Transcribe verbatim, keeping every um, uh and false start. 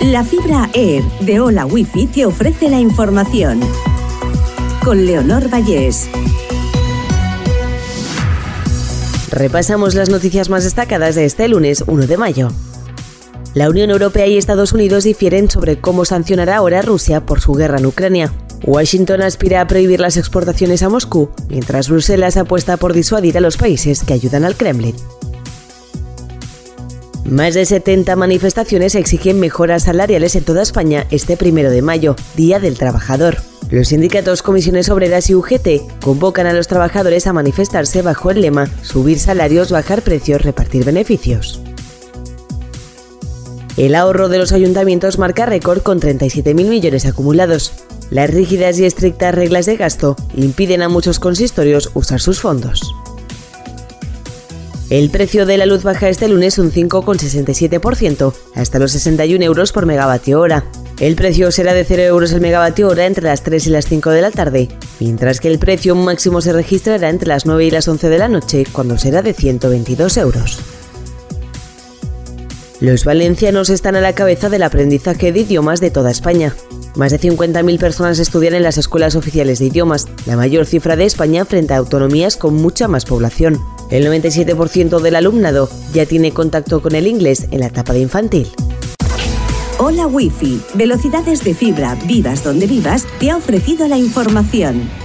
La fibra Air de Hola Wifi te ofrece la información. Con Leonor Vallés. Repasamos las noticias más destacadas de este lunes uno de mayo. La Unión Europea y Estados Unidos difieren sobre cómo sancionar ahora a Rusia por su guerra en Ucrania. Washington aspira a prohibir las exportaciones a Moscú, mientras Bruselas apuesta por disuadir a los países que ayudan al Kremlin. Más de setenta manifestaciones exigen mejoras salariales en toda España este primero de mayo, Día del Trabajador. Los sindicatos Comisiones Obreras y U G T convocan a los trabajadores a manifestarse bajo el lema «Subir salarios, bajar precios, repartir beneficios». El ahorro de los ayuntamientos marca récord con treinta y siete mil millones acumulados. Las rígidas y estrictas reglas de gasto impiden a muchos consistorios usar sus fondos. El precio de la luz baja este lunes un cinco coma sesenta y siete por ciento, hasta los sesenta y un euros por megavatio hora. El precio será de cero euros el megavatio hora entre las tres y las cinco de la tarde, mientras que el precio máximo se registrará entre las nueve y las once de la noche, cuando será de ciento veintidós euros. Los valencianos están a la cabeza del aprendizaje de idiomas de toda España. Más de cincuenta mil personas estudian en las escuelas oficiales de idiomas, la mayor cifra de España frente a autonomías con mucha más población. El noventa y siete por ciento del alumnado ya tiene contacto con el inglés en la etapa de infantil. Hola Wifi, velocidades de fibra, vivas donde vivas, te ha ofrecido la información.